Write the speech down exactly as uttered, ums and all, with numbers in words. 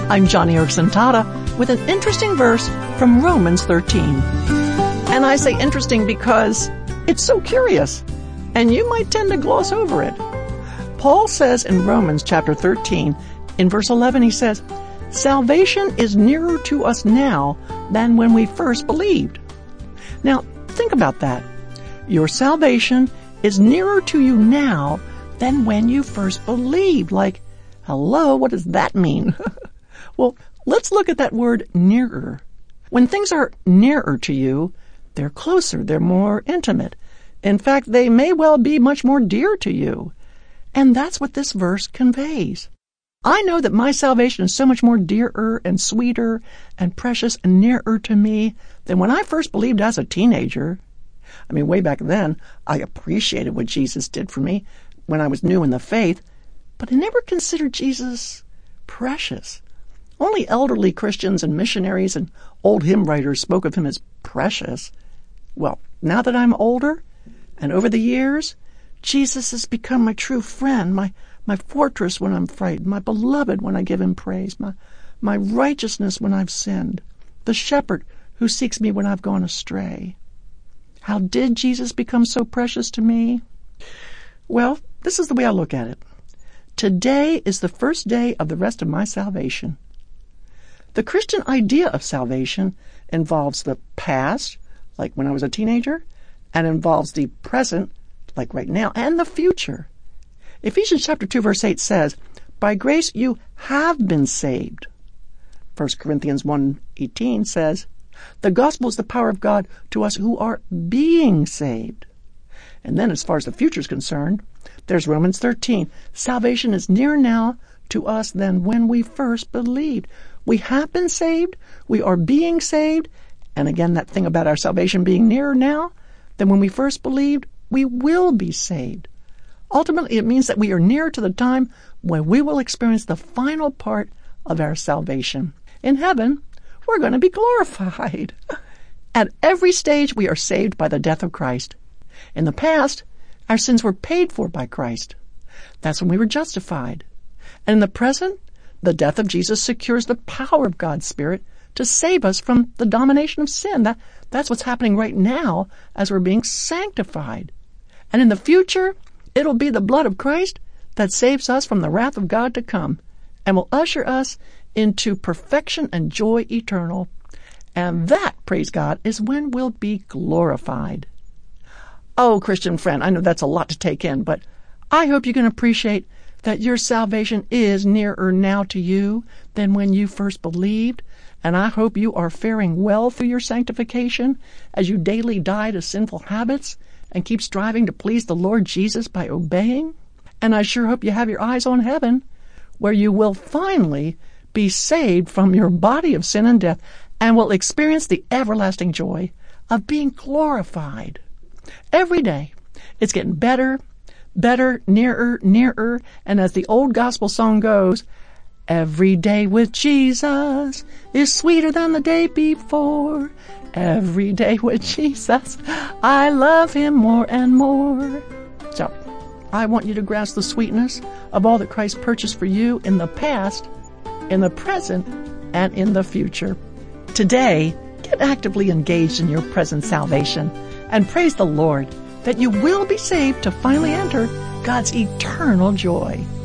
I'm Joni Eareckson Tada with an interesting verse from Romans thirteen. And I say interesting because it's so curious, and you might tend to gloss over it. Paul says in Romans chapter thirteen, in verse eleven, he says, "Salvation is nearer to us now than when we first believed." Now, think about that. Your salvation is nearer to you now than when you first believed. Like, hello, what does that mean? Well, let's look at that word nearer. When things are nearer to you, they're closer, they're more intimate. In fact, they may well be much more dear to you. And that's what this verse conveys. I know that my salvation is so much more dearer and sweeter and precious and nearer to me than when I first believed as a teenager. I mean, way back then, I appreciated what Jesus did for me when I was new in the faith, but I never considered Jesus precious. Only elderly Christians and missionaries and old hymn writers spoke of him as precious. Well, now that I'm older, and over the years, Jesus has become my true friend, my, my fortress when I'm frightened, my beloved when I give him praise, my, my righteousness when I've sinned, the shepherd who seeks me when I've gone astray. How did Jesus become so precious to me? Well, this is the way I look at it. Today is the first day of the rest of my salvation. The Christian idea of salvation involves the past, like when I was a teenager, and involves the present, like right now, and the future. Ephesians chapter two verse eight says, "By grace you have been saved." First Corinthians one eighteen says, "The gospel is the power of God to us who are being saved." And then as far as the future is concerned, there's Romans thirteen. Salvation is nearer now to us than when we first believed. We have been saved, we are being saved, and again that thing about our salvation being nearer now than when we first believed, we will be saved. Ultimately, it means that we are nearer to the time when we will experience the final part of our salvation. In heaven, we're going to be glorified. At every stage, we are saved by the death of Christ. In the past, our sins were paid for by Christ. That's when we were justified. And in the present, the death of Jesus secures the power of God's Spirit to save us from the domination of sin. That, that's what's happening right now as we're being sanctified. And in the future, it'll be the blood of Christ that saves us from the wrath of God to come and will usher us into perfection and joy eternal. And that, praise God, is when we'll be glorified. Oh, Christian friend, I know that's a lot to take in, but I hope you can appreciate that your salvation is nearer now to you than when you first believed. And I hope you are faring well through your sanctification as you daily die to sinful habits and keep striving to please the Lord Jesus by obeying. And I sure hope you have your eyes on heaven, where you will finally be saved from your body of sin and death and will experience the everlasting joy of being glorified. Every day, it's getting better, better, nearer, nearer, and as the old gospel song goes, every day with Jesus is sweeter than the day before. Every day with Jesus, I love him more and more. So, I want you to grasp the sweetness of all that Christ purchased for you in the past, in the present, and in the future. Today, get actively engaged in your present salvation and praise the Lord that you will be saved to finally enter God's eternal joy.